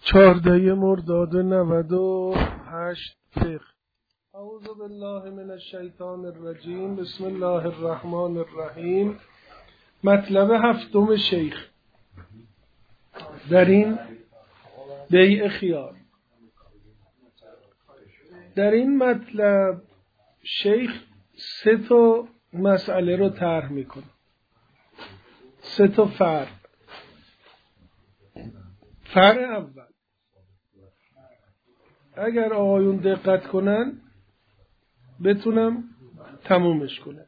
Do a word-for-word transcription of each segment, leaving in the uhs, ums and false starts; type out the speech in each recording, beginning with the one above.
چهارده مرداد نود و هشت فقه. اعوذ بالله من الشیطان الرجیم. بسم الله الرحمن الرحیم. مطلب هفتم شیخ در این بیع خیار. در این مطلب شیخ سه تا مسئله رو طرح میکنه، سه تا فرق. فرق اول، اگر آقایون دقت کنن بتونم تمومش کنم.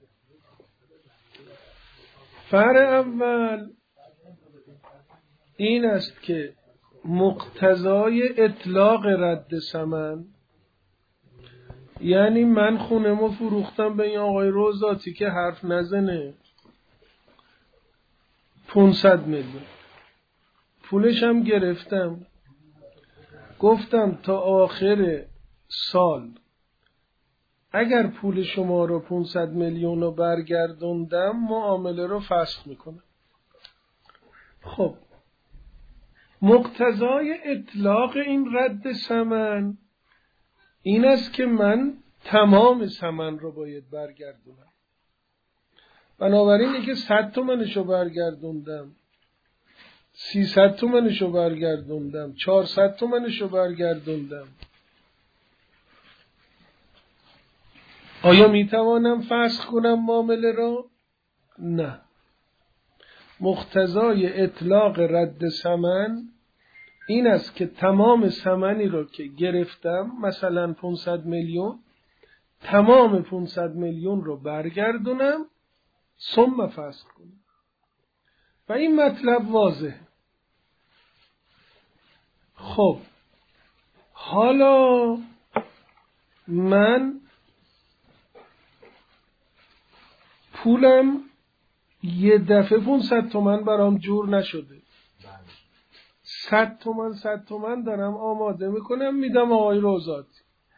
فرق اول این است که مقتضای اطلاق رد ثمن، یعنی من خونمو فروختم به این آقای روزاتی که حرف نزنه پانصد میلیون، پولش هم گرفتم، گفتم تا آخر سال اگر پول شما رو پانصد میلیون رو برگردوندم معامله رو فسخ میکنم. خب مقتضای اطلاق این رد ثمن این است که من تمام ثمن رو باید برگردونم. بنابراین که صد تومنشو برگردوندم، سیصد تومنشو برگردوندم، چهارصد تومنشو برگردوندم، آیا میتوانم فسخ کنم معامله را؟ نه. مقتضای اطلاق رد ثمن این است که تمام ثمنی رو که گرفتم، مثلا پانصد میلیون، تمام پانصد میلیون رو برگردونم ثم فسخ کنم. و این مطلب واضحه. خب حالا من پولم یه دفعه پانصد تومن برام جور نشده، صد تومن صد تومن دارم آماده میکنم میدم آقای روزاتی،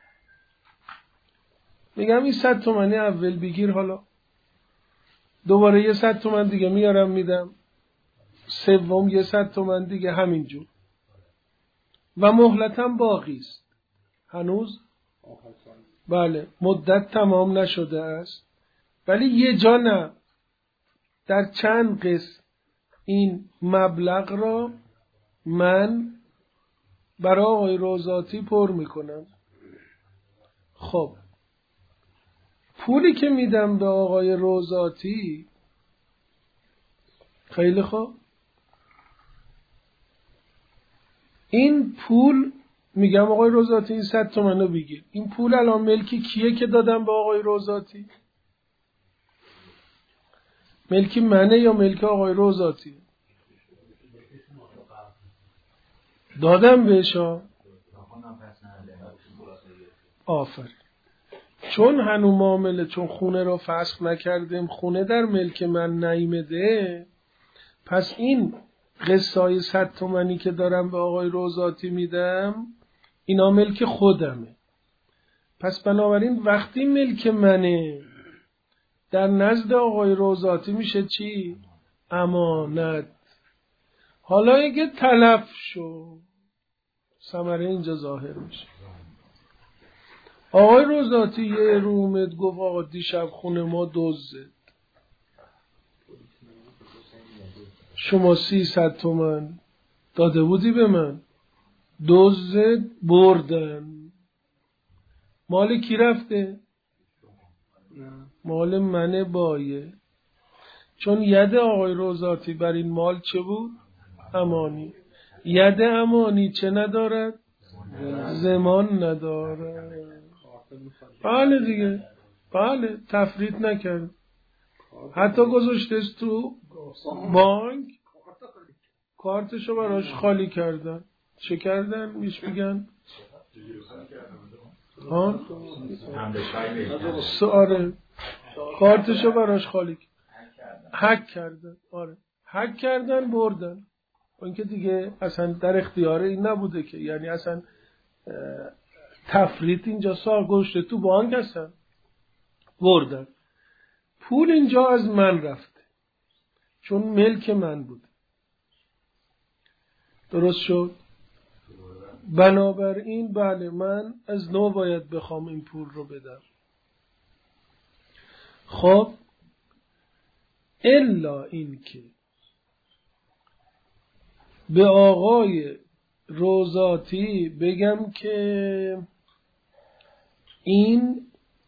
میگم این صد تومنی اول بگیر، حالا دوباره یه صد تومن دیگه میارم میدم، سوم یه صد تومن دیگه، همینجور. و مهلتم باقی است، هنوز بله مدت تمام نشده است، ولی یه جا نه، در چند قسم این مبلغ را من برای آقای روزاتی پر میکنم. خب پولی که میدم به آقای روزاتی، خیلی خوب، این پول میگم آقای روزاتی این صد تومن رو بگیر. این پول الان ملکی کیه که دادم به آقای روزاتی؟ ملکی منه یا ملک آقای روزاتی؟ دادم بهش. آفرین. چون هنو معامله، چون خونه رو فسخ نکردیم، خونه در ملک من نیامده، پس این قسطای صد تومنی که دارم به آقای روزاتی میدم اینا ملک خودمه. پس بنابراین وقتی ملک منه در نزد آقای روزاتی میشه چی؟ امانت. حالا اگه تلف شو، ثمره اینجا ظاهر میشه. آقای روزاتی یه رومت گفت آقا دیشب خونه ما دزد، شما سیصد تومن داده بودی به من، دزد بردن، مال کی رفته؟ مال منه بایه. چون ید آقای روزاتی بر این مال چه بود؟ امانی. ید امانی چه ندارد؟ زمان ندارد. بله دیگه، بله تفرید نکرد، حتی گذاشتش تو بانک، کارتشو براش خالی کردن. چه کردن؟ میش میگن ها؟ آره کارتشو براش خالی کردن، هک کردن. آره هک کردن بردن. اون که دیگه اصلا در اختیار این نبوده که، یعنی اصلا تفریط اینجا سال گذاشته تو بانک، هستن بردن. پول اینجا از من رفته چون ملک من بود. درست شد؟ بنابراین بله من از نو باید بخوام این پول رو بدم. خب الا این که به آقای روزاتی بگم که این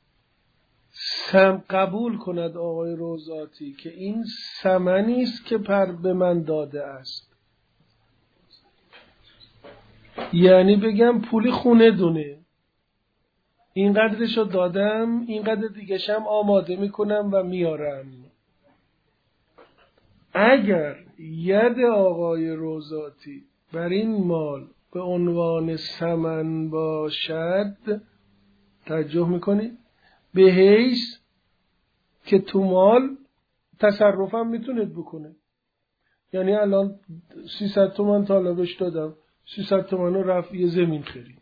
سم قبول کند آقای روزاتی که این ثمنی است که پر به من داده است، یعنی بگم پولی خونه دونه این قدرشو دادم، این قدر دیگه‌شم آماده میکنم و میارم. اگر ید آقای روزاتی بر این مال به عنوان ثمن باشد، توجه میکنید، به حیث که تو مال تصرفم میتونید بکنه. یعنی الان سیصد تومن طالبش دادم، سیصد تومن رو رفت یه زمین خرید،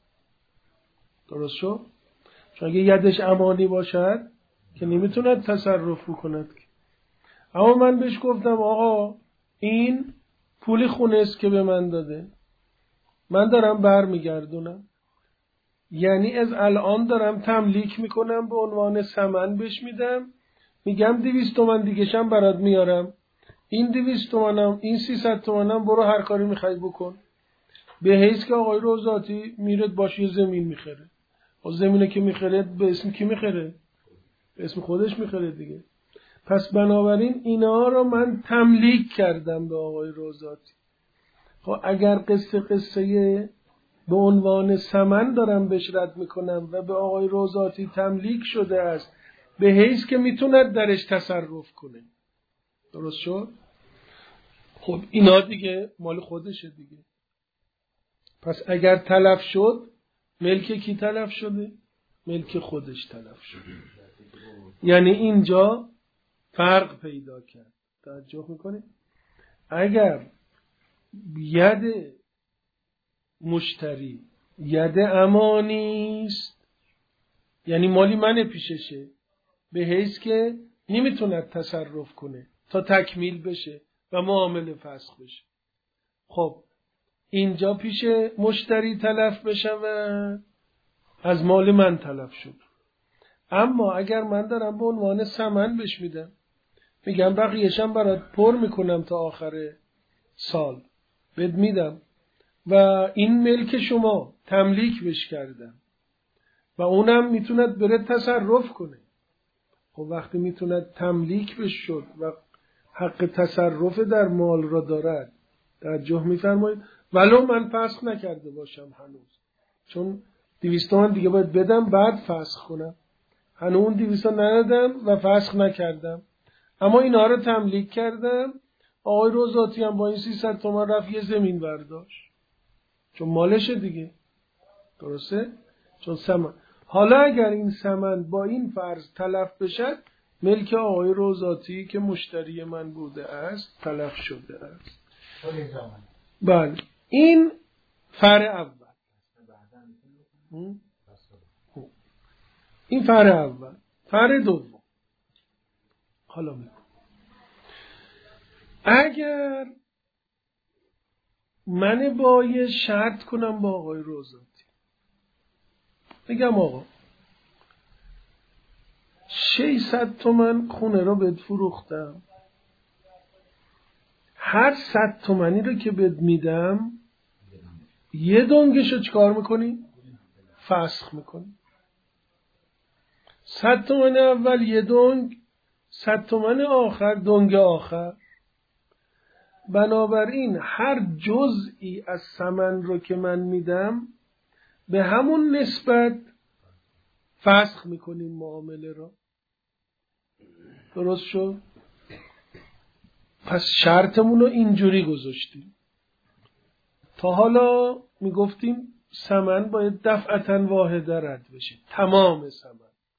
درست شد؟ چون اگه یدش امانی باشد که نمیتوند تصرف بکند. اما من بهش گفتم آقا این پولی خونه است که به من داده، من دارم بر میگردونم، یعنی از الان دارم تملیک میکنم، به عنوان ثمن بهش میدم، میگم دویست تومن دیگه‌شم برات میارم، این دویست تومنم این سیصد تومنم برو هر کاری میخوای بکن. به حیث که آقای روزاتی میرد باش یه زمین میخره، و زمینه که میخره به اسم کی میخره؟ به اسم خودش میخره دیگه. پس بنابراین اینا رو من تملیک کردم به آقای روزاتی. خب اگر قصه قصه به عنوان ثمن دارم بهش رد میکنم و به آقای روزاتی تملیک شده است به حیث که میتوند درش تصرف کنه، درست شد؟ خب اینا دیگه مال خودشه دیگه. پس اگر تلف شد، ملک کی تلف شده؟ ملک خودش تلف شده. یعنی اینجا فرق پیدا کرد. توجه میکنید؟ اگر ید مشتری ید امانی است، یعنی مالی من پیششه، به حیث که نمیتوند تصرف کنه تا تکمیل بشه و معامله فسخ بشه، خب اینجا پیش مشتری تلف بشه و از مال من تلف شد. اما اگر من دارم به عنوان ثمن بهش میدم، میگم بقیه‌شم برات پر میکنم تا آخر سال بد میدم و این ملک شما تملیک بش کردم و اونم میتوند بره تصرف کنه. خب وقتی میتوند تملیک بش شد و حق تصرف در مال را دارد، توجه میفرمایید، ولو من فسخ نکرده باشم هنوز، چون دویست تومن دیگه باید بدم بعد فسخ کنم، هنوز اون دویست ندادم و فسخ نکردم، اما اینا رو تملیک کردم. آقای روزاتی هم با این سیصد تومن رفت یه زمین برداشت، چون مالشه دیگه، درسته؟ چون ثمن. حالا اگر این ثمن با این فرض تلف بشد، ملک آقای روزاتی که مشتری من بوده است تلف شده است. بله این فرع اول. این فرع اول. فرع دوم حالا میگم اگر من باید شرط کنم با آقای روزاتی، بگم آقا ششصد تومن خونه رو بهت فروختم، هر صد تومنی رو که بهت میدم یه دنگشو چکار میکنی؟ فسخ میکنی. صد تومن اول یه دنگ، صد تومن آخر دنگ آخر. بنابراین هر جزئی از ثمن رو که من میدم به همون نسبت فسخ میکنیم معامله رو، درست شد؟ پس شرطمون رو اینجوری گذاشتیم. تا حالا میگفتیم ثمن باید دفعتاً واحده رد بشه، تمام ثمن.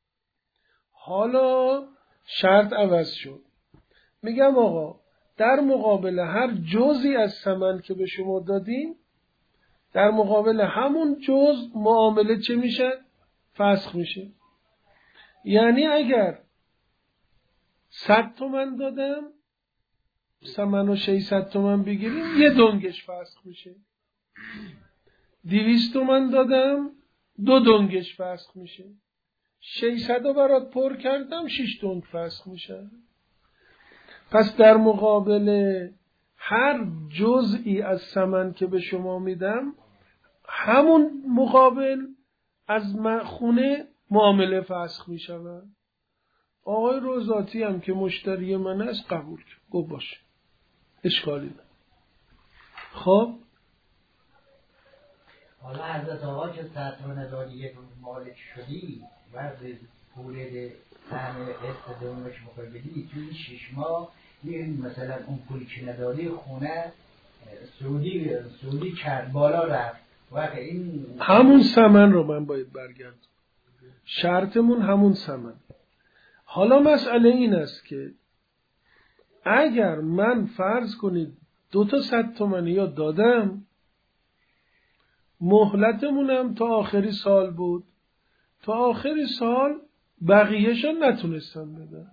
حالا شرط عوض شد، میگم آقا در مقابل هر جزئی از ثمن که به شما دادیم، در مقابل همون جز معامله چه میشه؟ فسخ میشه. یعنی اگر صد تومن دادم، ثمن رو ششصد تومن بگیریم، یه دنگش فسخ میشه. دویست تومن دادم دو دنگش فسخ میشه. ششصد رو برات پر کردم شش دنگ فسخ میشه. پس در مقابل هر جزئی از ثمن که به شما میدم همون مقابل از خونه معامله فسخ میشود. آقای روزاتی هم که مشتری من است قبول کرد، گفت باشه اشکالی نه. خب حالا حضرت آقا که ستون داری یک مالک شدی وقت پول سهم قسط دومش مخوای بدی توی شش ماه این مثلا اون پولی که نداری خونه سعودی سعودی کرد بالا رفت وقت این همون ثمن رو من باید برگردم. شرطمون همون ثمن. حالا مسئله این است که اگر من فرض کنید دو تا صد تومنی یا دادم، مهلتمونم تا آخری سال بود، تا آخری سال بقیهشون نتونستم بدم.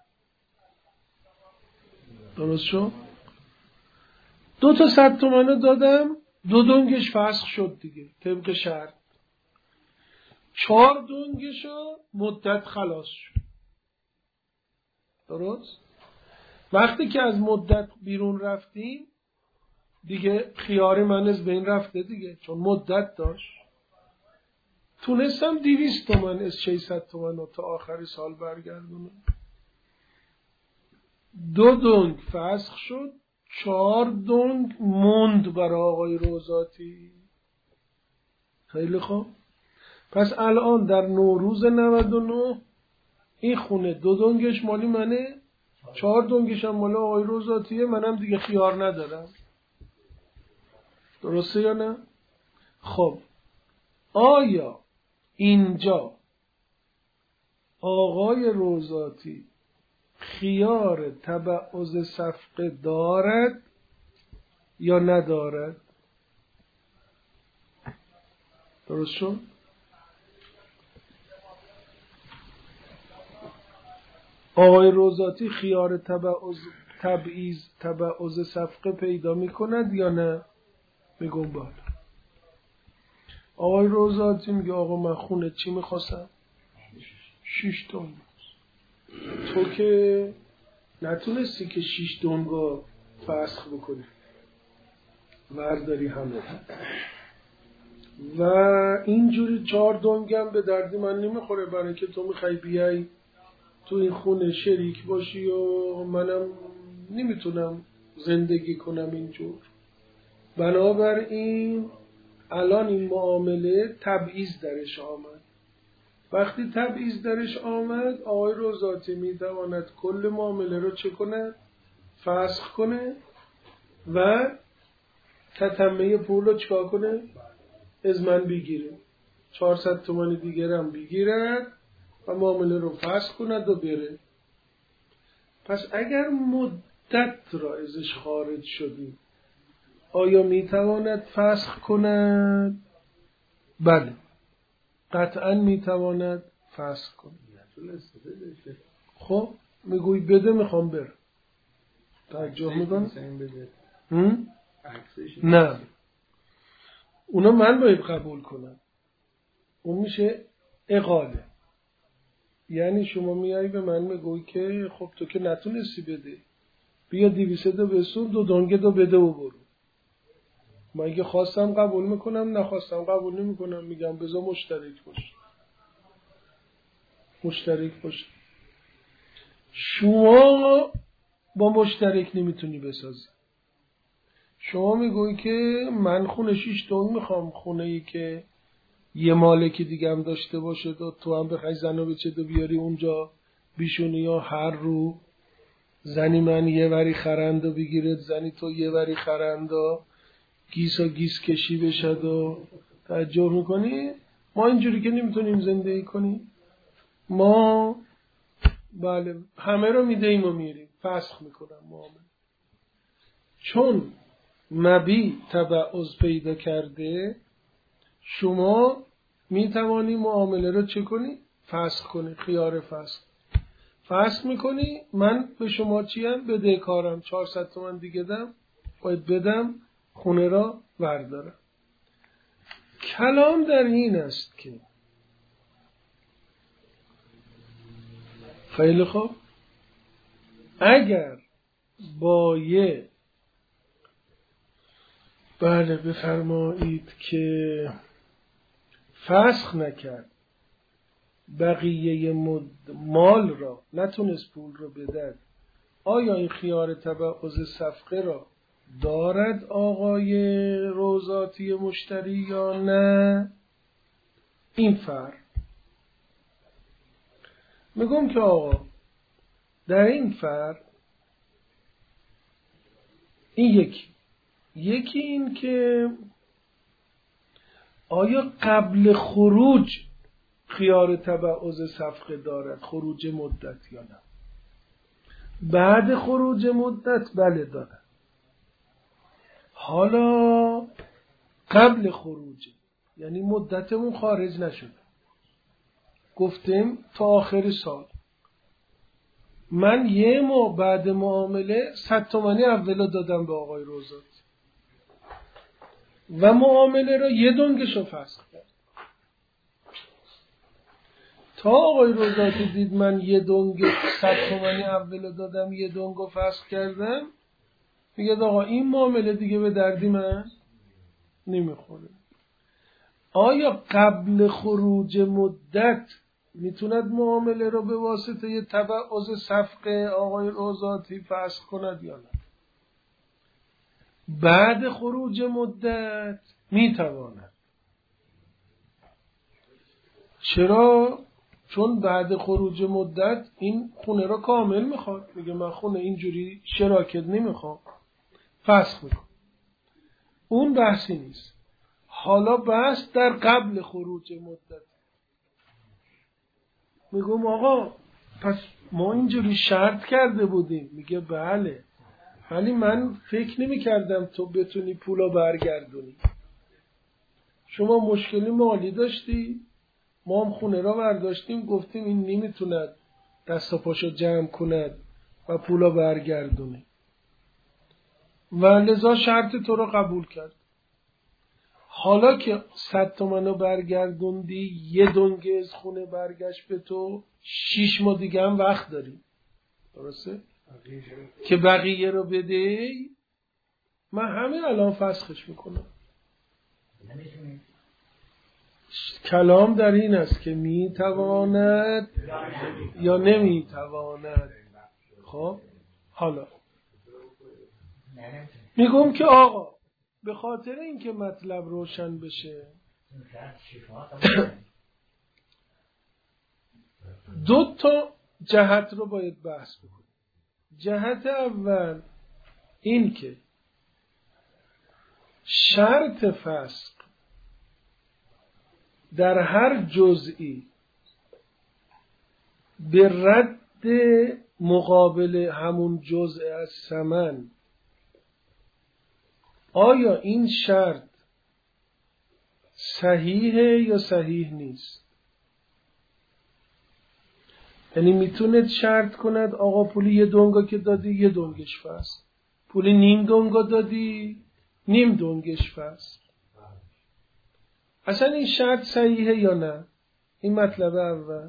درست شد؟ دو تا صد تومنی دادم، دو دنگش فسخ شد دیگه طبق شرط. چهار دنگشو مدت خلاص شد. درست؟ وقتی که از مدت بیرون رفتیم دیگه خیار من از بین رفته دیگه، چون مدت داشت. تونستم دویست تومن از ششصد تومن رو تا آخر سال برگردونم. دو دنگ فسخ شد، چهار دنگ موند برای آقای روزاتی. خیلی خوب. پس الان در نوروز نود و نه این خونه دو دنگش مالی منه، چهار دنگش هم مال آقای روزاتیه، منم دیگه خیار ندارم. درسته یا نه؟ خب آیا اینجا آقای روزاتی خیار تبعض صفقه دارد یا ندارد؟ درست شد؟ آقای روزاتی خیار تبعض تبعیض تبعض صفقه پیدا میکند یا نه؟ میگم بله. آقای روزاتی میگه آقا من خونه چی میخواستم؟ شیش دنگ. تو که نتونستی که شیش دنگا فسخ بکنی، ورداری همه و اینجوری چهار دنگم به دردی من نمیخوره، برای که تو میخوای بیای تو این خونه شریک باشی و منم نمیتونم زندگی کنم اینجور. بنابراین الان این معامله تبعیض درش آمد. وقتی تبعیض درش آمد آقای روزاتی میتواند کل معامله رو چه کنه؟ فسخ کنه و تتمه پول رو چکا کنه؟ از من بگیره. چهارصد تومانی دیگر هم بگیرد و معامله رو فسخ کند و بره. پس اگر مدت را ازش خارج شدی آیا میتواند فسخ کند؟ بله قطعا میتواند فسخ کند. خب میگوی بده میخوام برم، توجه میکنم؟ نه اونا من باید قبول کنم. اون میشه اقاله. یعنی شما میایی به من میگوی که خب تو که نتونستی بده، بیا دیویسه دو بسون دو دنگه دو بده و برو. من اگه خواستم قبول میکنم، نخواستم قبول نمیکنم. میگم بذار مشترک باش، مشترک باش. شما با مشترک نمیتونی بسازی. شما میگوی که من خونه شیش دنگ میخوام، خونه ای که یه مالکی دیگه هم داشته باشه و تو هم بخوای زنو بچه و بیاری اونجا بیشونی، یا هر رو زنی من یه وری خرند و بگیرد زنی تو یه وری خرند و گیس و گیس کشی بشد و توجه میکنی. ما اینجوری که نمیتونیم زندگی کنیم. ما بله همه رو میدهیم و میریم، فسخ میکنم معامله. چون مبی تبعض پیدا کرده شما میتوانی معامله رو چه کنی؟ فسخ کنی. خیار فسخ فسخ میکنی. من به شما چیم؟ بدهکارم، چهارصد تومن دیگه دم باید بدم، خونه را بردارم. کلام در این است که خیلی خوب، اگر بایه بله بفرمایید که فسخ نکرد، بقیه مال را نتونست پول رو بدهد، آیا این خیار تبعض صفقه را دارد آقای روزاتی مشتری یا نه؟ این فرق. میگم که آقا در این فرق این یکی یکی این که آیا قبل خروج خیار تبعض صفقه دارد، خروج مدت یا نه؟ بعد خروج مدت بله دارد. حالا قبل خروج یعنی مدتمون خارج نشده، گفتیم تا آخر سال من یه ماه بعد معامله صد تومانی اولا دادم به آقای روزات و معامله را یه دنگشو فسخ کرد. تا آقای روزاتی دید من یه دنگ صد تومانی اولا دادم یه دنگو فسخ کردم، میگه آقا این معامله دیگه به دردی من نمیخوره. آیا قبل خروج مدت میتوند معامله رو به واسطه یه تبعض صفقه آقای روزاتی فسخ کند یا نه؟ بعد خروج مدت میتواند. چرا؟ چون بعد خروج مدت این خونه را کامل میخواد، میگه من خونه اینجوری شراکت نمیخوام، فسخ میکنم. اون بحثی نیست. حالا بحث در قبل خروج مدت. میگم آقا پس ما اینجوری شرط کرده بودیم. میگه بله، ولی من فکر نمی کردم تو بتونی پولا برگردونی. شما مشکلی مالی داشتی، ما هم خونه را برداشتیم گفتیم این نمیتوند دست و پاشو جمع کند و پولا برگردونه و لذا شرط تو رو قبول کرد. حالا که صد تومنو برگردوندی، یه دنگه از خونه برگشت به تو، شیش ماه دیگه هم وقت داری، درسته؟ که بقیه رو بده. من همین الان فسخش میکنم. کلام در این است که میتواند یا نمیتواند. خب حالا میگم که آقا به خاطر اینکه مطلب روشن بشه دو تا جهت رو باید بحث بکنیم. جهت اول این که شرط فسخ در هر جزئی به رد مقابل همون جزء از ثمن، آیا این شرط صحیحه یا صحیح نیست؟ یعنی میتونه شرط کند آقا پولی یه دونگا که دادی یه دونگش فسخ، پولی نیم دونگا دادی نیم دونگش فسخ. اصلا این شرط صحیحه یا نه؟ این مطلب اول.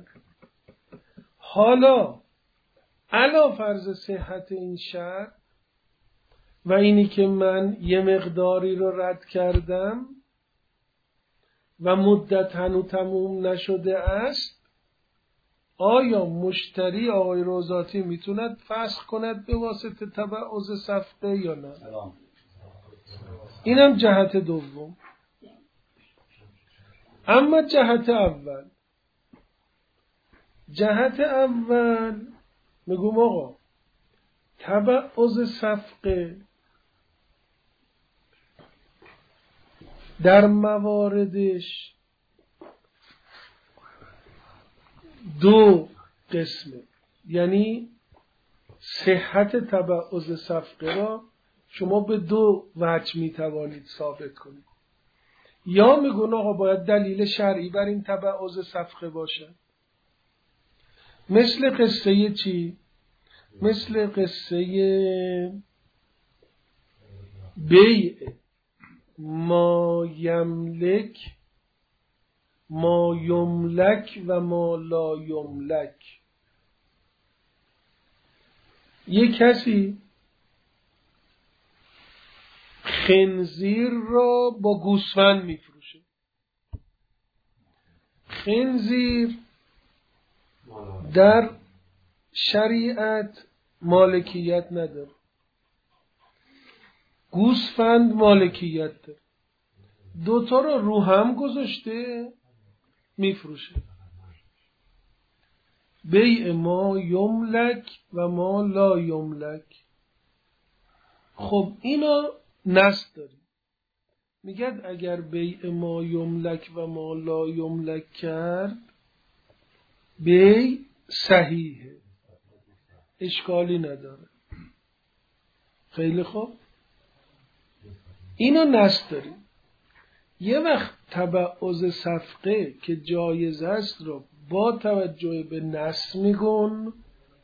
حالا علا فرض صحت این شرط و اینی که من یه مقداری رو رد کردم و مدت هنو تموم نشده است، آیا مشتری آقای روزاتی میتوند فسخ کند به واسطه تبعض صفقه یا نه؟ اینم جهت دوم. اما جهت اول جهت اول میگم آقا تبعض صفقه در مواردش دو قسمه. یعنی صحت تبعض صفقه را شما به دو وجه میتوانید ثابت کنید. یا میگن آقا باید دلیل شرعی بر این تبعض صفقه باشه، مثل قصه چی؟ مثل قصه بیع ما یملک ما یملک و ما لا یملک. یک کسی خنزیر را با گوسفند میفروشه. خنزیر در شریعت مالکیت نداره، گوسفند مالکیت داره. دوتا رو رو هم گذاشته میفروشه. بیع ما یملک و ما لا یملک. خب اینا نص داریم. میگد اگر بیع ما یملک و ما لا یملک کرد بیع صحیحه، اشکالی نداره. خیلی خوب، اینو نص داریم. یه وقت تبعض صفقه که جایز است رو با توجه به نص میگن.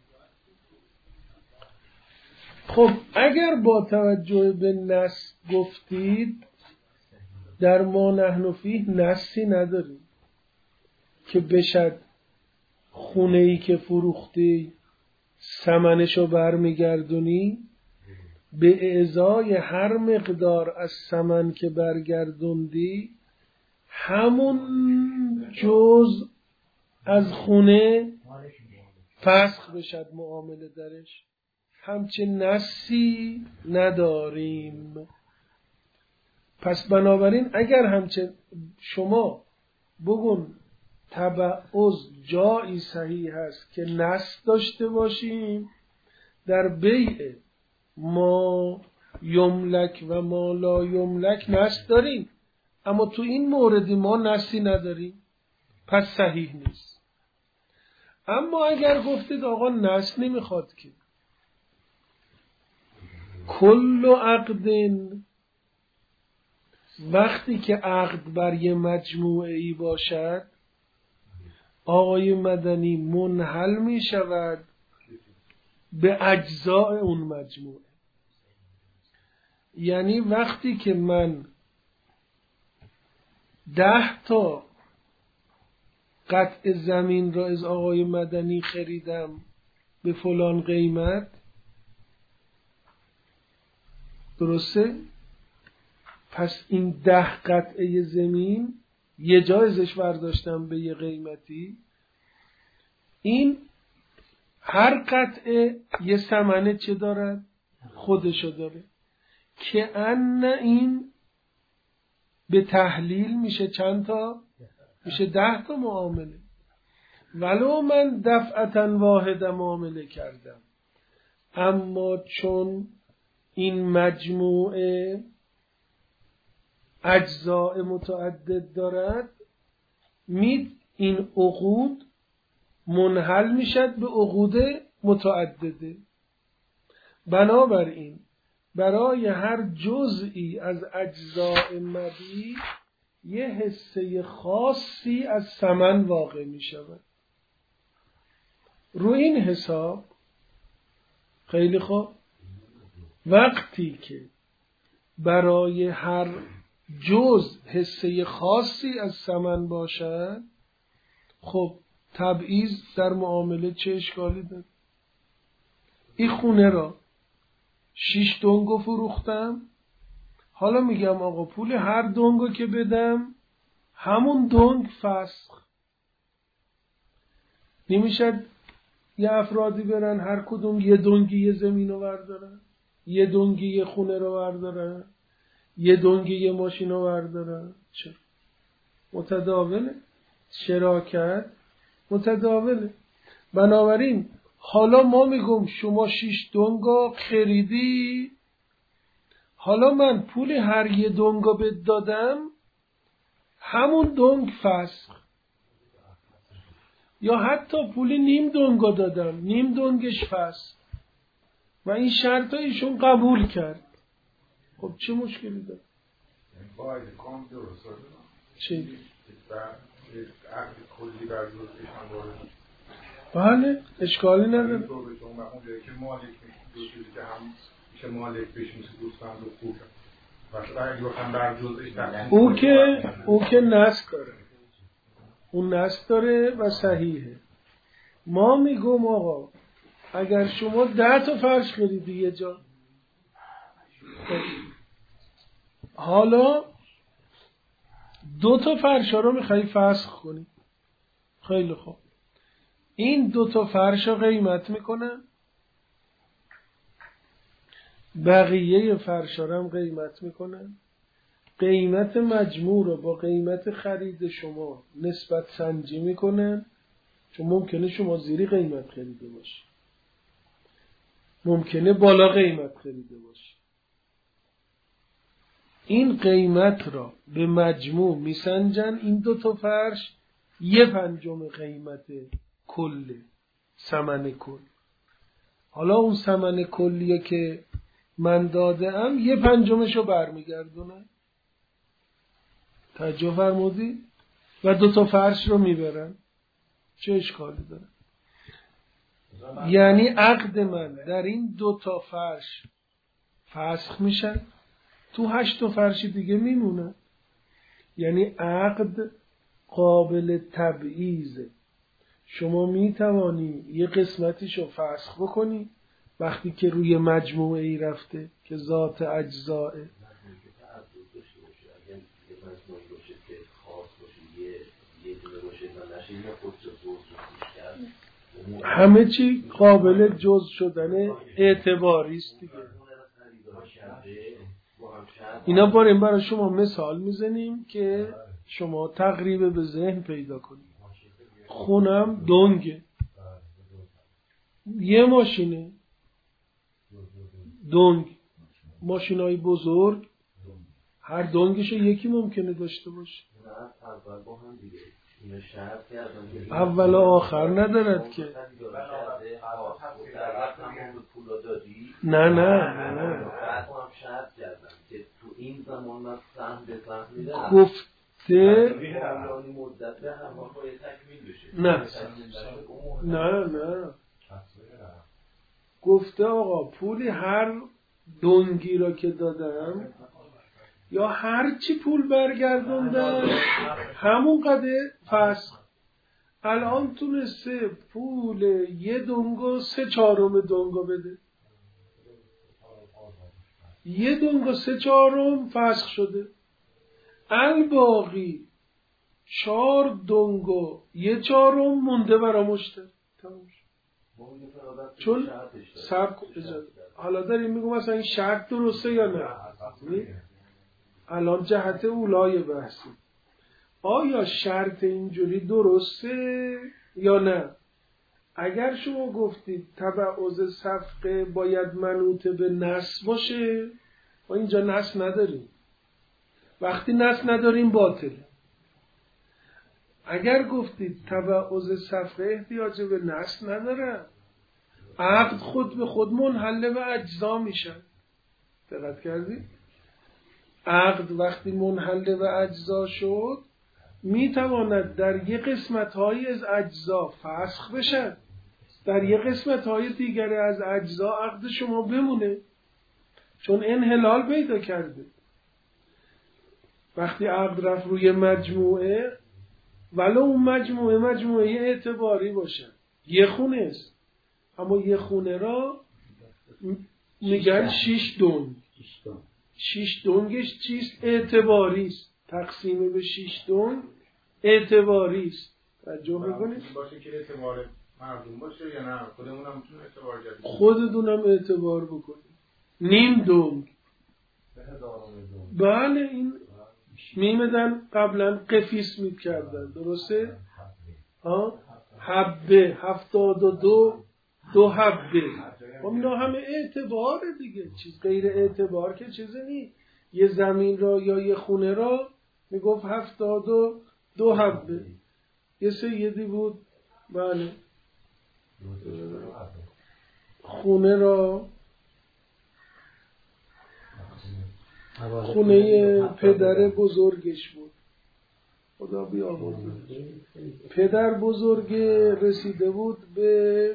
خب اگر با توجه به نص گفتید، در ما نحن فیه نصی نداریم که بشد خونه‌ای که فروختی ثمنشو برمیگردونی به ازای هر مقدار از ثمن که برگردوندی همون جز از خونه فسخ بشد معامله درش. همچه نصی نداریم. پس بنابراین اگر همچه شما بگون تبعض جایی صحیح هست که نص داشته باشیم، در بیع ما یملک و ما لا یملک نص داریم، اما تو این موردی ما نصی نداریم، پس صحیح نیست. اما اگر گفتید آقا نص نمیخواد که کل عقد، وقتی که عقد بر یه مجموعه ای باشد آقای مدنی منحل می شود به اجزاء اون مجموعه. یعنی وقتی که من ده تا قطع زمین را از آقای مدنی خریدم به فلان قیمت، درسته؟ پس این ده قطعه زمین یه جا ازش برداشتم به یه قیمتی، این هر قطعه یه ثمنه چه دارد؟ خودشو داره. که ان این به تحلیل میشه چند تا؟ میشه ده تا معامله. ولو من دفعتا واحده معامله کردم، اما چون این مجموعه اجزاء متعدد دارد، می این عقود منحل میشد به عقود متعدده. بنابراین برای هر جزئی از اجزاء مبیع یه حصه خاصی از ثمن واقع می شود. رو این حساب خیلی خوب، وقتی که برای هر جز حصه خاصی از ثمن باشد، خب تبعیض در معامله چه اشکالی داره؟ این خونه را شیش دنگو فروختم، حالا میگم آقا پول هر دنگو که بدم همون دنگ فسخ. نمیشد یه افرادی برن هر کدوم یه دنگی یه زمین رو بردارن، یه دنگی یه خونه رو بردارن، یه دنگی یه ماشین رو بردارن؟ چرا؟ متداوله، شراکت متداوله. بنابراین حالا ما میگم شما شیش دنگا خریدی، حالا من پول هر یه دنگا بد دادم، همون دنگ فسخ. یا حتی پول نیم دنگا دادم، نیم دنگش فسخ، و این شرط ایشون قبول کرد. خب چه مشکلی داره؟ باید کام درست داره؟ چه؟ عقد کلی بر جزش هم وارد. بله، اشکالی نداره. این طور بشه اون اونجایی که مالک میشه دوشوری که هم میشه مالک بشه میشه دوستان رو خوب و اگه بخوام بر جزش او که او که نص داره، اون نسل داره و صحیحه. ما میگم آقا اگر شما ده تا فرش خریدی یه جا، حالا دو تا فرشا رو میخوای فسخ کنی، خیلی خوب، این دو تا فرشا قیمت میکنن، بقیه فرشا رو هم قیمت میکنن، قیمت مجموع رو با قیمت خرید شما نسبت سنجی میکنن، چون ممکنه شما زیری قیمت خریده باشی، ممکنه بالا قیمت خریده باشی. این قیمت را به مجموع میسنجن، این دو تا فرش یه پنجم قیمت کل ثمن کل. حالا اون ثمن کلیه که من داده ام یه پنجمش رو برمیگردونه، توجه فرمودی؟ و دو تا فرش رو میبرن، چه اشکالی داره؟ یعنی عقد من در این دو تا فرش فسخ میشن، تو هشت تا فرش دیگه میمونه. یعنی عقد قابل تبعیضه، شما میتوانی یه قسمتیشو فسخ بکنی وقتی که روی مجموعه ای رفته که ذات اجزائه. همه چی قابل جز شدن اعتباری است دیگه. اینا باریم برای شما مثال میزنیم که شما تقریبا به ذهن پیدا کنید. خونم دنگه، یه ماشینه دنگ، ماشینای بزرگ هر دنگشو یکی ممکنه داشته باشه، اول و آخر ندارد که. نه نه نه گفته نه نه نه گفته آقا پولی هر دنگی را که دادم یا هر چی پول برگردوندم همون قدر فسخ. الان تونسته پول یه دنگو سه چهارم دنگو بده، یه دنگو سه چهارم فسخ شده، الباقی چهار دنگو یه چهارم مونده برا مشتر. چون سب حالا داریم میگم مثلا این شرط درسته یا نه، الان جهت اولای بحثی آیا شرط اینجوری درسته یا نه. اگر شما گفتید تبعض صفقه باید منوط به نص باشه، ما اینجا نص نداریم، وقتی نص نداریم باطله. اگر گفتید تبعض صفقه احتیاج به نص نداره، عقد خود به خود منحل و اجزا میشن. دقت کردید؟ عقد وقتی منحل و اجزا شد میتواند در یک قسمت های از اجزا فسخ بشد، در یک قسمت های دیگر از اجزا عقد شما بمونه، چون انحلال پیدا کرده. وقتی عقد رفت روی مجموعه، ولو اون مجموعه مجموعه اعتباری باشه، یه خونه است، اما یه خونه را میگن شیش دنگ. شیش دنگش چیست؟ اعتباری است. تقسیم به شیش دنگ اعتباری است. توجه بکنید. باشه که اعتبار مردم باشه یا نه خودمون هم میتونیم اعتبار جدید خودتونم اعتبار بکنید. نیم دنگ. بله این میمدن قبلا قفیس میکردن، درسته؟ ها؟ حبه هفتاد و دو دو حبه. اینا همه اعتبار دیگه، چیز غیر اعتبار که چیزی نیست. یه زمین را یا یه خونه را میگفت هفتاد و دو حبه. یه سیدی بود بله خونه را خونه پدر بزرگش بود، خدا بیامرزه. پدر بزرگ رسیده بود به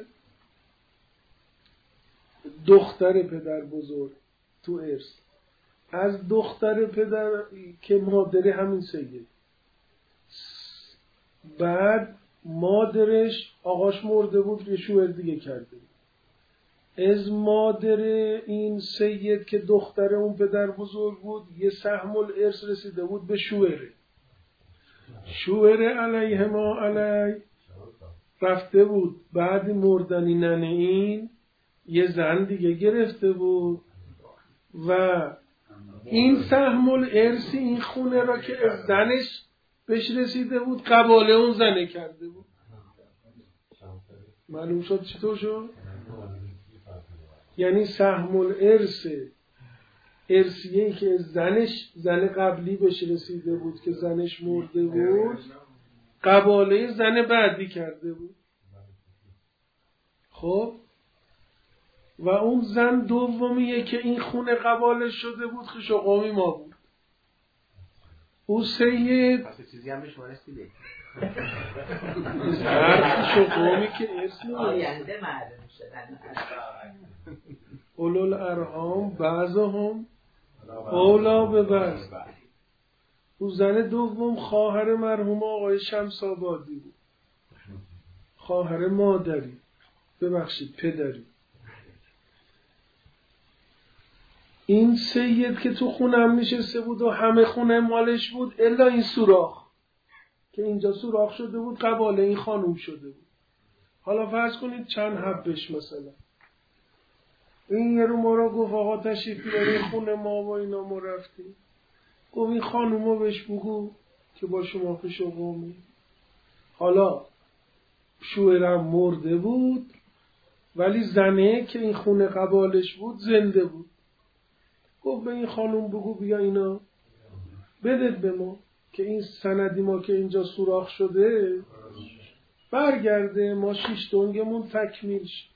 دختر پدر بزرگ تو ارث، از دختر پدر که مادر همین سید بعد مادرش آقاش مرده بود یه شوهر دیگه کرده بود. از مادر این سید که دختر اون پدر بزرگ بود یه سهم الارث رسیده بود به شوهره. شوهر علیه ما علیه رفته بود بعد مردنی ننه این یه زن دیگه گرفته بود و این سهم الارث این خونه را که از زنش بهش رسیده بود قباله اون زنه کرده بود. معلوم شد چطور شد؟ یعنی سهم الارث ارثیه‌ای که از زنش زن قبلی بهش رسیده بود که زنش مرده بود قباله زن بعدی کرده بود. خب و اون زن دومیه که این خونه قباله شده بود خوش و قومی ما بود. او سید پس چیزی هم بهش وارستیده هر خوش و قومی که ارث نیست آینده معلوم شدن اولو الارحام بعضهم اولا به بعض. او زن دوم خواهر مرحوم آقای شمس آبادی بود، خواهر مادری ببخشید پدری. این سید که تو خونم نشسته بود و همه خونه مالش بود الا این سوراخ که اینجا سوراخ شده بود قباله این خانوم شده بود. حالا فرض کنید چند حبش مثلا این یه رو ما را گفت آقا تشریف بیارین خونه ما و اینا ما رفتیم. گفت این خانومو بهش بگو که با شما پیش و قومی. حالا شوهرم مرده بود ولی زنه که این خونه قبالش بود زنده بود. گفت به این خانوم بگو بیا اینا بدت به ما که این سندی ما که اینجا سوراخ شده برگرده ما شیش دنگمون تکمیل شد.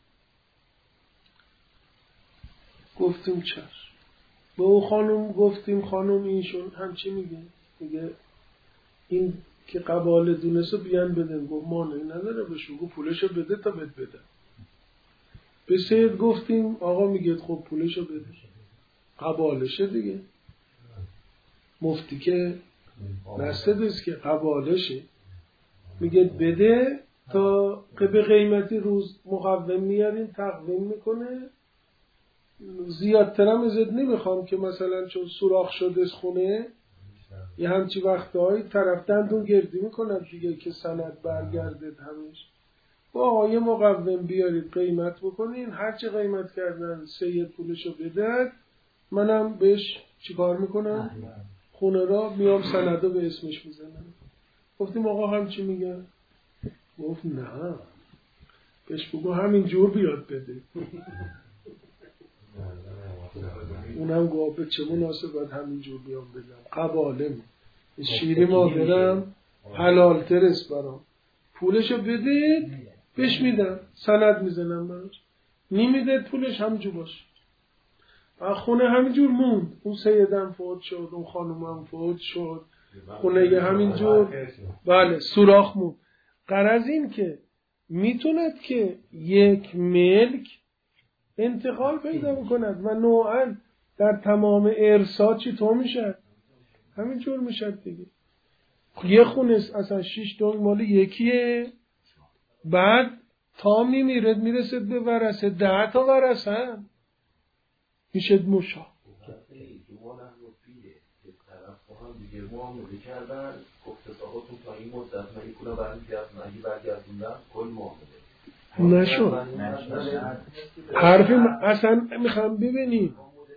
گفتیم چشم. به اون خانوم گفتیم خانوم اینشون همچی میگه میگه این که قباله دونسته بیان بدن. گفت مانعی نداره بهش بگو پولشو بده تا بد بده. به سید گفتیم آقا میگه خب پولشو بده قبالشه دیگه مفتی که نسته دست که قبالشه میگه بده تا به قیمتی روز مقوم میارین تقویم میکنه زیادترم ازت نمیخوام که مثلا چون سوراخ شده از خونه یه همچی وقتهایی طرف دندون گردی میکنن دیگه که سند برگردد همیشه با آقای مقوم بیارید قیمت بکنین هرچی قیمت کردن سید پولشو بدهد منم بهش چیکار میکنم خونه را میام سندو به اسمش میزنم. گفتیم آقا همچی میگن؟ گفت نه بهش بگو همین جور بیاد بده. اونم گفت به چه مناسبت همین جور بیام بدم قباله شیری مادرم حلال ترس برام پولشو بدید بهش میدم سند میزنم براش نمیده پولش همجور باشه. و خونه همینجور موند. اون سیدم فوت شد اون خانومم فوت شد خونه یه همینجور بله سوراخ موند. غرض این که میتوند که یک ملک انتقال پیدا بکند و نوعا در تمام ارثات چطور میشه همینجور میشه دیگه. یه خونه اصلا شیش دنگ مال یکیه بعد تا میمیرد میرسد به ورثه ده تا ورثه میشه مشا دیگه معامله کردن گفت آقاتون تا این مدت من این پولا برمیگردم اگه برگردوندم کل معامله نشد. حرفی اصلا میخوام ببینید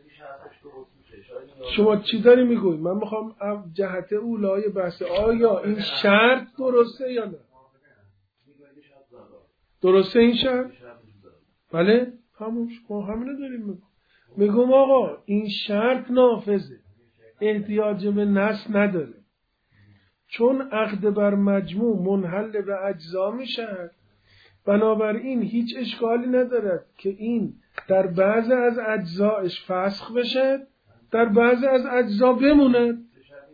شما چی داری میگوی؟ من میخوام جهت اولای بحث آیا این شرط درسته یا نه؟ درسته این شرط؟ بله؟ همونش ما همینه داریم میگم. میگم آقا این شرط نافذه احتیاج به نص نداره چون عقد بر مجموع منحل به اجزا میشه بنابراین هیچ اشکالی ندارد که این در بعض از اجزایش فسخ بشه در بعض از اجزا بموند.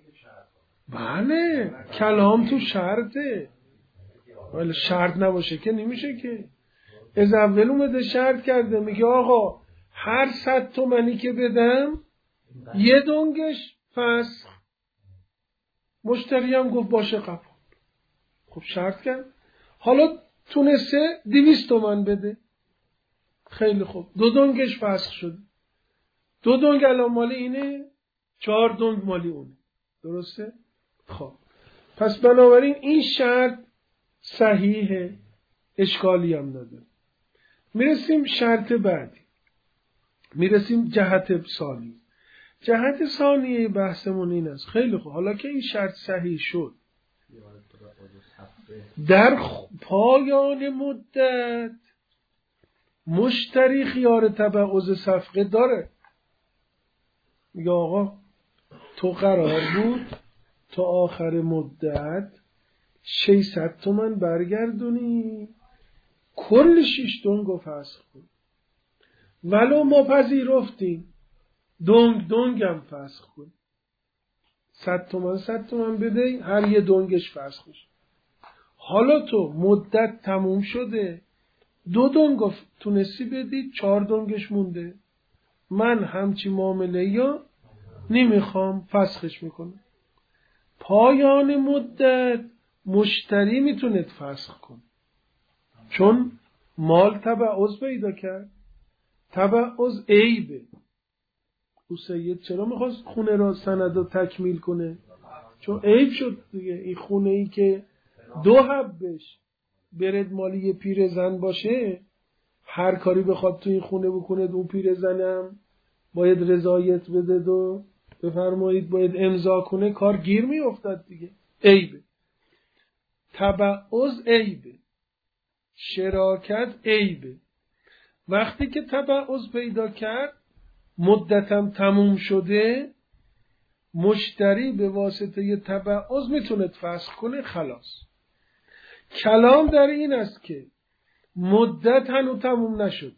بله کلام تو شرطه ولی شرط نباشه که نمیشه که. از اول اومده شرط کرده میگه آقا هر صد تومنی که بدم یه دنگش فسخ. مشتری هم گفت باشه قبول. خب خب شرط کرد. حالا تونسته دویست تومن بده. خیلی خوب، دو دنگش فسخ شد. دو دنگ الان مالی اینه، چهار دنگ مالی اونه. درسته؟ خب پس بنابراین این شرط صحیحه، اشکالی هم نداره. میرسیم شرط بعدی، میرسیم جهت ثانی. جهت ثانیه بحثمون این است. خیلی خوب، حالا که این شرط صحیح شد، در پایان مدت مشتری خیار تبعض صفقه داره. میگه آقا تو قرار بود تا آخر مدت ششصد تومن برگردونی، کل شش دنگو فسخ کن. ولو ما پذیرفتیم دنگ دنگم فسخ کن، صد تومن صد تومن بده، هر یه دنگش فسخ کن. حالا تو مدت تموم شده، دو دنگ تونستی بدی، چهار دنگش مونده، من همچی معامله یا نمیخوام، فسخش میکنم. پایان مدت مشتری میتونه فسخ کنه، چون مال تبعض پیدا کرد. تبعض عیبه. او سید چرا میخواست خونه را سند رو تکمیل کنه؟ چون عیب شد دیگه. این خونه ای که دو حبش برد مالی یه پیر زن باشه، هر کاری بخواد تو این خونه بکنه، اون پیر زنم باید رضایت بده و بفرمایید باید امضا کنه، کار گیر می افتاد دیگه. عیبه. تبعض عیبه، شراکت عیبه. وقتی که تبعض پیدا کرد، مدتم تموم شده، مشتری به واسطه تبعض میتونه فسخ کنه، خلاص. کلام در این است که مدت هنوز تموم نشده.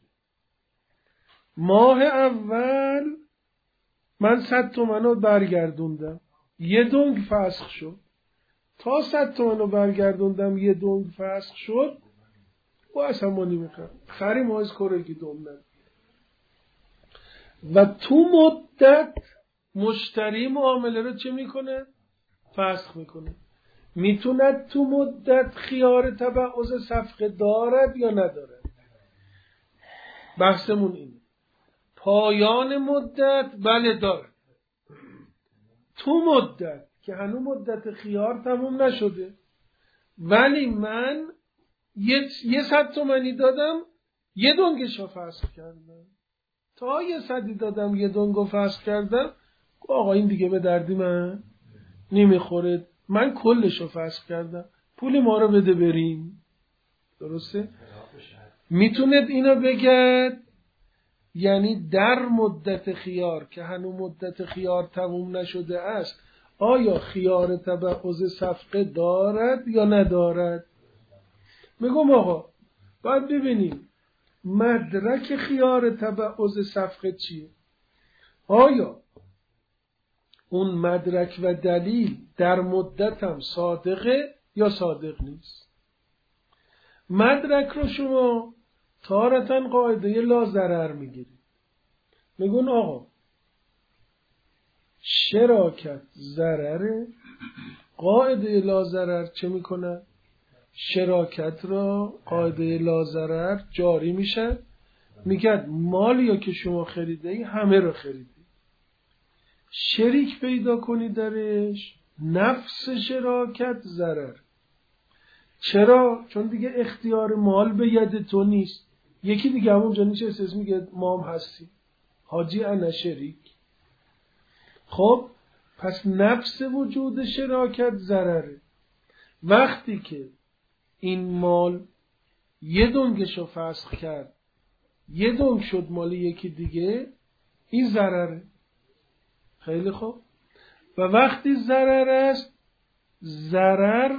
ماه اول من صد تومن رو برگردوندم، یه دنگ فسخ شد. تا صد تومن رو برگردوندم یه دنگ فسخ شد، با اصلا ما نمیخوام خریم از کرگی دومن. و تو مدت مشتری معامله رو چه میکنه؟ فسخ میکنه. میتونه تو مدت خیار تبعض صفقه دارد یا ندارد. بحثمون اینه. پایان مدت بله دارد. تو مدت که هنوز مدت خیار تموم نشده، ولی من یه, یه صد تومنی دادم، یه دنگش رو فسخ کردم. تا یه صدی دادم، یه دنگو فسخ کردم، آقا این دیگه به دردی من نمیخوره، من کلش رو فسخ کردم، پول ما رو بده بریم. درسته؟ میتوند اینو بگد، یعنی در مدت خیار که هنوز مدت خیار تموم نشده است، آیا خیار تبعض صفقه دارد یا ندارد؟ میگم آقا باید ببینیم مدرک خیار تبعض صفقه چیه. آیا اون مدرک و دلیل در مدتم صادقه یا صادق نیست؟ مدرک رو شما تارتاً قاعده لا ضرر میگیرید. میگون آقا شراکت ضرره، قاعده لا ضرر چه میکنه؟ شراکت را قاعده لا ضرر جاری میشه، میگه مالی که شما خریده همه رو خریده، شریک پیدا کنی درش، نفس شراکت ضرر. چرا؟ چون دیگه اختیار مال به ید تو نیست. یکی دیگه همونجا نیست، اساس میگه ما هم هستی، حاجی انا شریک. خب پس نفس وجود شراکت ضرره. وقتی که این مال یه دنگشو فسخ کرد، یه دنگ شد مال یکی دیگه، این ضرره. خیلی خوب. و وقتی ضرر است، ضرر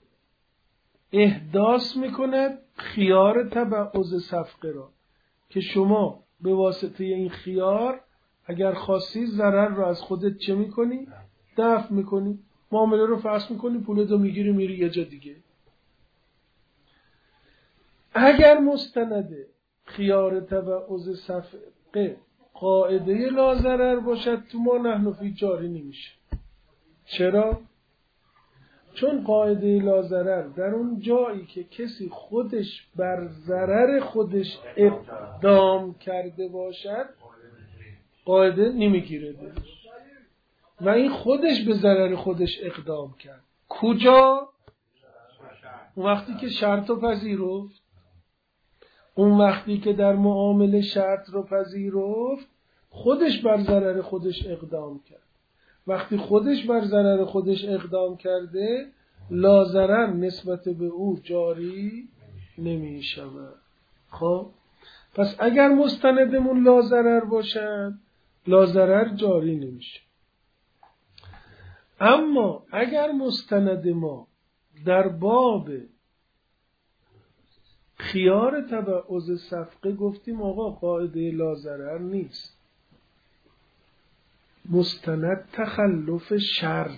احداث میکند خیار تبعض صفقه را، که شما به واسطه این خیار اگر خواستی ضرر را از خودت چه میکنی؟ دفع میکنی، معامله رو فسخ میکنی، پولت رو میگیری میری یه جا دیگه. اگر مستند خیار تبعض صفقه قاعده لا ضرر باشد، تو ما نحن فی جاری نمیشه. چرا؟ چون قاعده لاضرر در اون جایی که کسی خودش بر ضرر خودش اقدام کرده باشد قاعده نمیگیره دلش و این خودش به ضرر خودش اقدام کرد. کجا؟ اون وقتی که شرط رو پذیرفت، اون وقتی که در معامله شرط رو پذیرفت خودش بر ضرر خودش اقدام کرد. وقتی خودش بر ضرر خودش اقدام کرده لاضرر نسبت به او جاری نمی شود. خب پس اگر مستندمون لاضرر باشد لاضرر جاری نمیشه. اما اگر مستند ما در باب خیار تبعض صفقه گفتیم آقا قاعده لاضرر نیست، مستند تخلف شرط.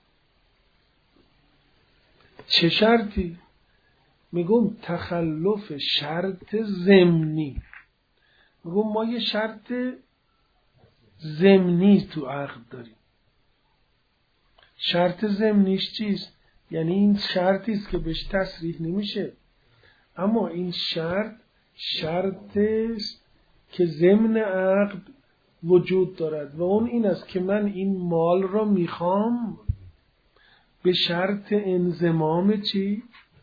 چه شرطی؟ میگم تخلف شرط ضمنی. میگم ما یه شرط ضمنی تو عقد داریم. شرط ضمنیش چیست؟ یعنی این شرطی است که بهش تصریح نمیشه، اما این شرط شرطی است که ضمن عقد وجود دارد و اون این است که من این مال را میخوام به شرط انضمام چی؟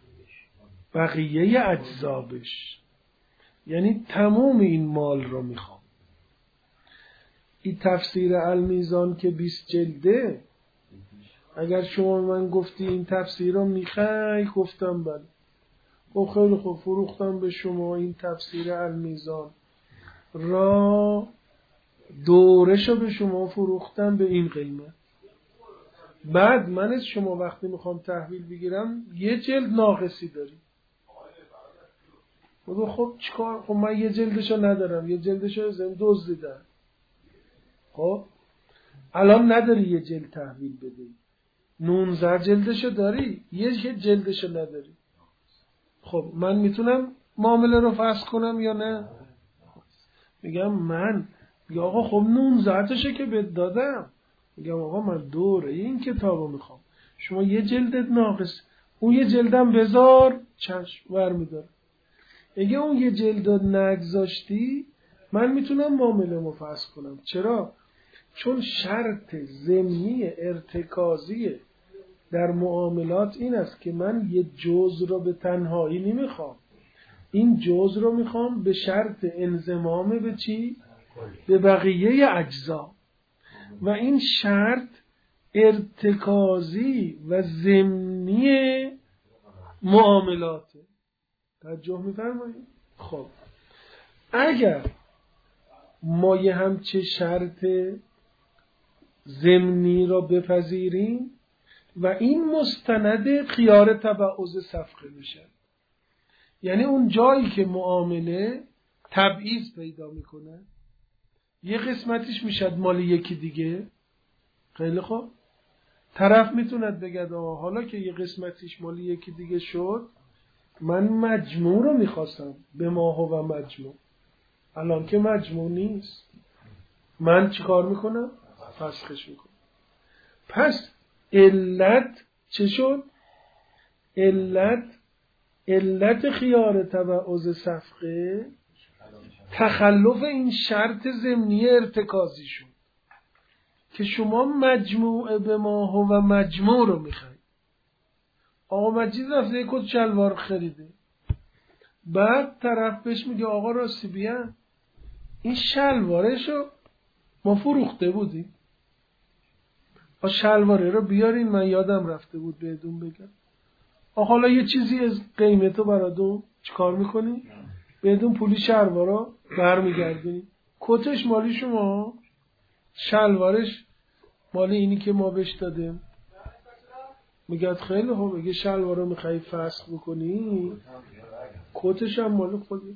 بقیه اجزابش، یعنی تمام این مال را میخوام. این تفسیر المیزان که بیست جلده، اگر شما من گفتی این تفسیر را میخوای گفتم بله، خب خیلی خوب فروختم به شما این تفسیر المیزان را، دورشو به شما فروختم به این قیمت. بعد من از شما وقتی میخوام تحویل بگیرم یه جلد ناقصی داری. بگو خب چیکار؟ خب من یه جلدشو ندارم، یه جلدشو زم دزدیدم. خب الان نداری یه جلد تحویل بدی، نونزده جلدشو داری، یه جلدشو نداری. خب من میتونم معامله رو فسخ کنم یا نه؟ میگم من میگم آقا خب نونزده تاشو که بهت دادم، میگم آقا من دوره این کتابو میخوام، شما یه جلدت ناقص، اون یه جلدم بذار، چشم ور میدارم. اگه اون یه جلدت نگذاشتی من میتونم معامله رو فسخ کنم. چرا؟ چون شرط ضمنی ارتکازی در معاملات این است که من یه جزء رو به تنهایی نمیخوام، این جزء رو میخوام به شرط انضمام به چی؟ به بقیه اجزا. و این شرط ارتکازی و ضمنی معاملاته. توجه می‌فرمایید؟ خب اگر ما یه همچه شرط ضمنی را بپذیریم و این مستند خیار تبعض صفقه میشه، یعنی اون جایی که معامله تبعیض پیدا میکنه، یه قسمتش میشد مال یکی دیگه، خیلی خوب، طرف میتوند بگه آه حالا که یه قسمتش مال یکی دیگه شد من مجموع رو میخواستم به ماه و مجموع، الان که مجموع نیست من چی کار میکنم؟ فسخش میکنم. پس علت چه شد؟ علت علت خیار تبعض صفقه تخلف این شرط ضمنی ارتکازی شد که شما مجموع به ماه و مجموع رو میخواید. آقا مجید رفته یک کت شلوار خریده، بعد طرف بهش میگه آقا راستی بیا این شلوارشو ما فروخته بودیم، آ شلواره رو بیارین من یادم رفته بود بهتون بگم. آقا حالا یه چیزی از قیمتو براتون چیکار میکنی؟ بهتون پولی شلوارا برمیگردونی، کتش مالی شما، شلوارش مالی اینی که ما بهش دادیم. میگه خیلی خوب، اگه شلوارا میخوای فسخ بکنی کتش هم مال خودی،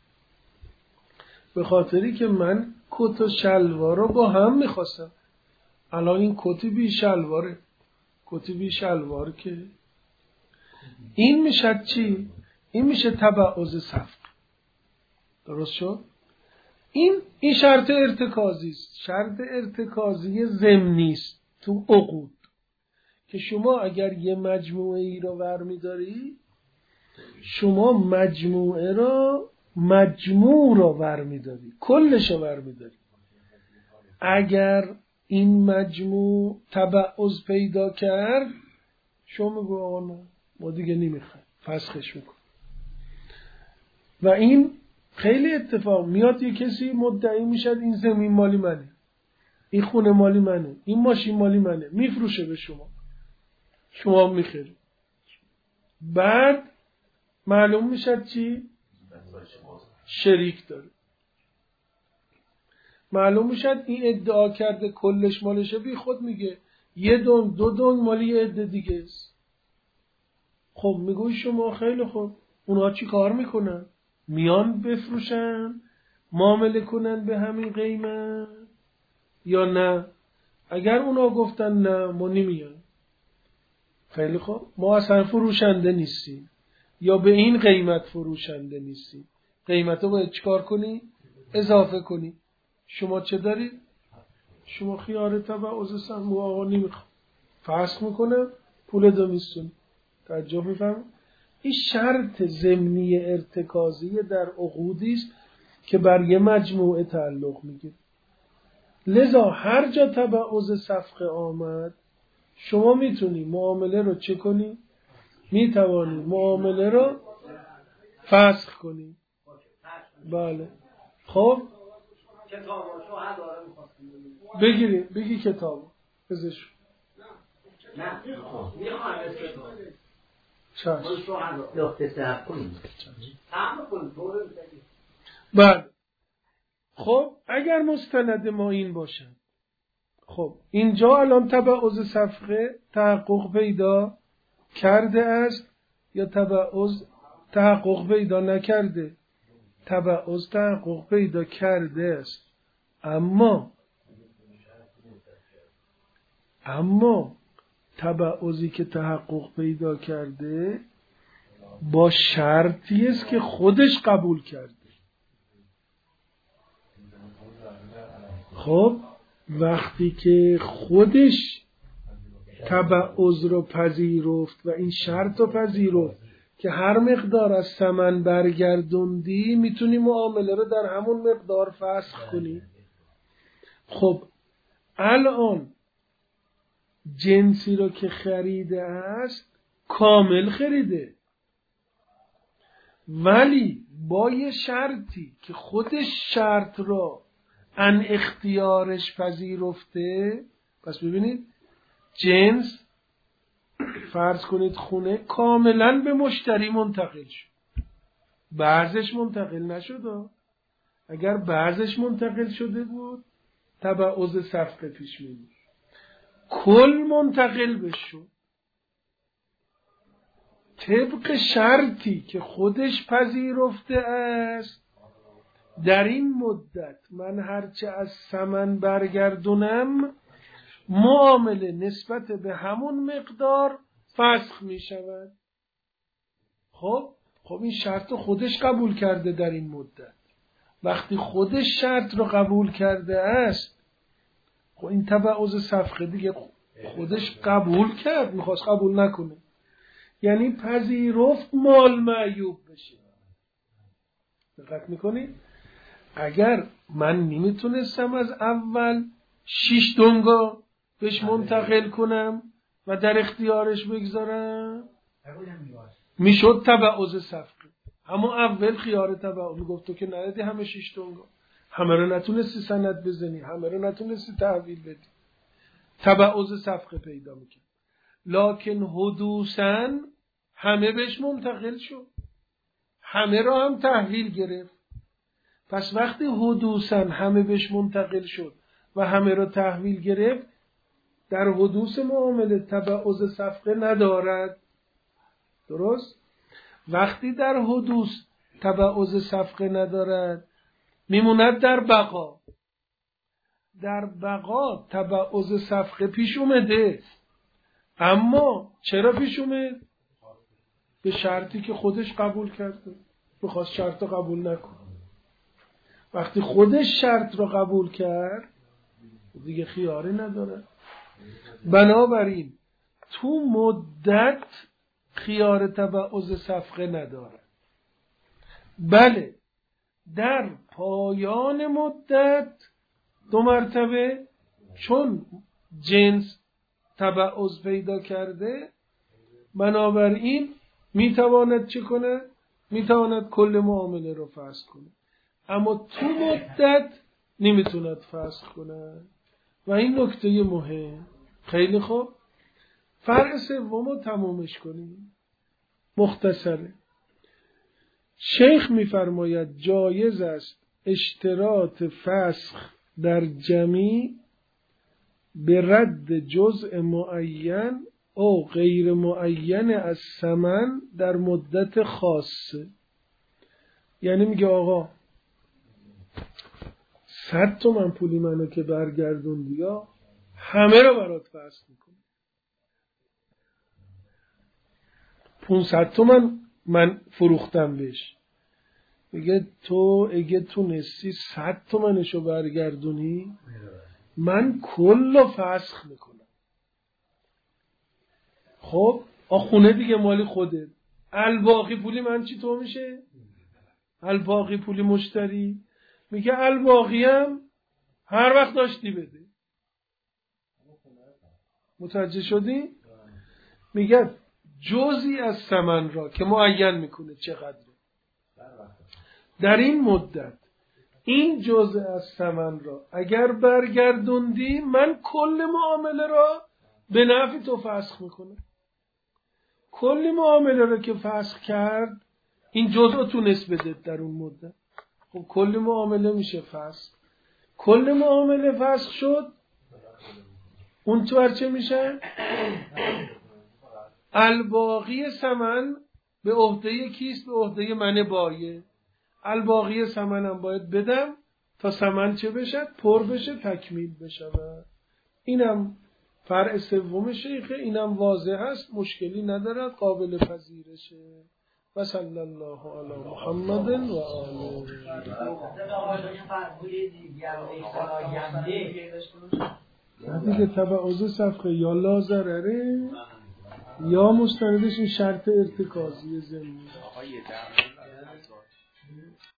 به خاطری که من کت و شلوارا با هم میخواستم، الان این کتی بی شلواره، کتی بی شلوار که این میشه چی؟ این میشه تبعض صفقه. درست شد؟ این این شرط ارتکازی است، شرط ارتکازی ضمنی است تو عقود. که شما اگر یه مجموعه ای رو برمی‌داری، شما مجموعه را مجموع را برمی‌داری، کلش رو برمی‌داری. اگر این مجموع تبعض پیدا کرد، شما میگو آقا نه ما دیگه نمیخوایم، فسخش میکن. و این خیلی اتفاق میاد، یه کسی مدعی میشد این زمین مالی منه، این خونه مالی منه، این ماشین مالی منه، میفروشه به شما، شما میخری. بعد معلوم میشد چی؟ شریک داره. معلوم میشد این ادعا کرده کلش مالشه، بی خود میگه یه دون دو دون مالی یه عده دیگه است. خب میگوی شما خیلی خوب، اونها چی کار میکنن؟ میان بفروشن، معامله کنن به همین قیمت یا نه؟ اگر اونا گفتن نه ما نمیان، خیلی خوب، ما اصلا فروشنده نیستیم یا به این قیمت فروشنده نیستیم، قیمت رو باید چیکار کنی؟ اضافه کنی. شما چه دارید؟ شما خیار تبعض سهم آقا نمیخوام، فسخ میکنه، پول دو میستون. توجه میفهم؟ این شرط ضمنی ارتکازی در عقودی است که بر یه مجموعه تعلق میگیره. لذا هر جا تبعض صفقه آمد، شما میتونی معامله رو چه کنی؟ میتوانی معامله رو فسخ کنی. بله. خب بگیری بگی کتابو بزش. نه میخوام چشم. بله. خب اگر مستند ما این باشن، خب اینجا الان تبعض صفقه تحقق پیدا کرده است یا تبعض تحقق پیدا نکرده؟ تبعض تحقق پیدا کرده است. اما اما تبعضی که تحقق پیدا کرده با شرطی است که خودش قبول کرده. خب وقتی که خودش تبعض رو پذیرفت و این شرط رو پذیرفت که هر مقدار از ثمن برگردوندی میتونی معامله رو در همون مقدار فسخ کنی. خب الان جنسی رو که خریده است کامل خریده، ولی با یه شرطی که خودش شرط را ان اختیارش پذیرفته. پس ببینید جنس، فرض کنید خونه کاملا به مشتری منتقل شد، بعضش منتقل نشد. اگر بعضش منتقل شده بود تبعض صفقه پیش می بود، کل منتقل بشد طبق شرطی که خودش پذیرفته است. در این مدت من هرچه از ثمن برگردونم معامله نسبت به همون مقدار فسخ می شود. خب خب این شرط رو خودش قبول کرده. در این مدت وقتی خودش شرط رو قبول کرده است، خب این تبعض صفقه دیگه خودش قبول کرد، میخواست قبول نکنه، یعنی پذیرفت مال معیوب بشه. دقت میکنید؟ اگر من نمیتونستم از اول شیش دنگا بهش منتقل کنم و در اختیارش بگذارم، میشد تبعض صفقه. اما اول خیار تبعض میگفت تو که ندادی همه شیش دنگا، همه رو نتونستی سند بزنی، همه رو نتونستی تحویل بدی، تبعض صفقه پیدا میکرد. لکن حدوثاً همه بهش منتقل شد، همه رو هم تحویل گرفت. پس وقتی حدوثاً همه بهش منتقل شد و همه رو تحویل گرفت، در حدوث معامله تبعض صفقه ندارد. درست؟ وقتی در حدوث تبعض صفقه ندارد میموند در بقا. در بقا تبعض صفقه پیش اومده، اما چرا پیش اومد؟ به شرطی که خودش قبول کرده، بخواست شرط رو قبول نکنه. وقتی خودش شرط رو قبول کرد دیگه خیاری نداره. بنابراین تو مدت خیار تبعض صفقه ندارن. بله در پایان مدت دو مرتبه چون جنس تبعض پیدا کرده بنابراین میتواند چه کنه؟ میتواند کل معامله رو فسخ کنه، اما تو مدت نمیتوند فسخ کنه. و این نکته مهم. خیلی خوب، فرع سوم رو تمومش کنیم. مختصره. شیخ میفرماید جایز است اشتراط فسخ در جمیع به رد جزء معین او غیر معین از ثمن در مدت خاصه. یعنی میگه آقا صد تومن پولی منو که برگردوندی یا همه رو برات فسخ میکنه. پونصد تومن من فروختم بهش، میگه تو اگه تونستی صد تومنشو برگردونی من کلو فسخ میکنم. خب آخونه دیگه مالی خودت، الباقی پولی من چی تو میشه؟ الباقی پولی مشتری. میگه الباقی هم هر وقت داشتی بده. متوجه شدی؟ میگه جزئی از ثمن را که معین میکنه چقدره در این مدت، این جزء از ثمن را اگر برگردوندی من کل معامله را به نفع تو فسخ میکنه. کل معامله را که فسخ کرد این جزء تونست بده در اون مدت، خب کل معامله میشه فسخ. کل معامله فسخ شد، اون تو چه میشه؟ الباقی ثمن به عهده کیست؟ به عهده من بایه. الباقی ثمنم باید بدم تا ثمن چه بشه؟ پر بشه، تکمیل بشه. اینم فرع سوم شیخه، اینم واضح است، مشکلی نداره، قابل پذیرشه. و صلی الله علی محمد و آله. دیگه تبعض صفقه یا لازرره یا مستندش این شرط ارتکازی ضمنی.